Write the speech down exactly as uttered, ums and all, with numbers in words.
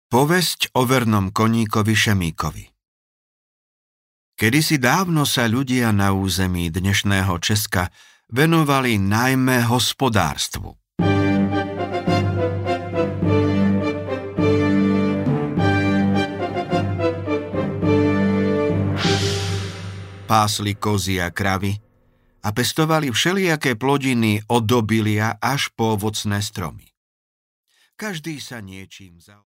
Povesť o vernom koníkovi Šemíkovi. Kedysi dávno sa ľudia na území dnešného Česka venovali najmä hospodárstvu. Pásli kozy a kravy a pestovali všelijaké plodiny od obilia až po ovocné stromy. Každý sa niečím zaoberal.